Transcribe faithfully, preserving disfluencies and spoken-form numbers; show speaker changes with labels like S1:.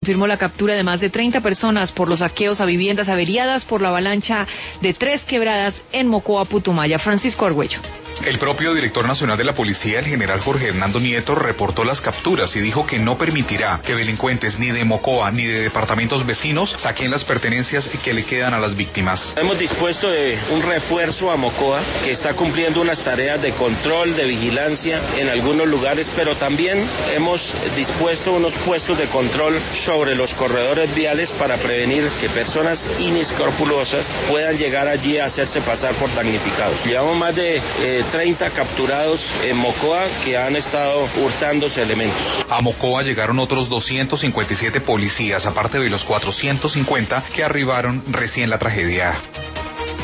S1: Confirmó la captura de más de treinta personas por los saqueos a viviendas averiadas por la avalancha de Tres Quebradas en Mocoa, Putumaya. Francisco Argüello.
S2: El propio director nacional de la policía, el general Jorge Hernando Nieto, reportó las capturas y dijo que no permitirá que delincuentes ni de Mocoa ni de departamentos vecinos saquen las pertenencias que le quedan a las víctimas.
S3: Hemos dispuesto de un refuerzo a Mocoa, que está cumpliendo unas tareas de control, de vigilancia en algunos lugares, pero también hemos dispuesto unos puestos de control sobre los corredores viales para prevenir que personas inescrupulosas puedan llegar allí a hacerse pasar por damnificados. Llevamos más de eh, treinta capturados en Mocoa que han estado hurtándose elementos.
S2: A Mocoa llegaron otros doscientos cincuenta y siete policías, aparte de los cuatrocientos cincuenta que arribaron recién la tragedia.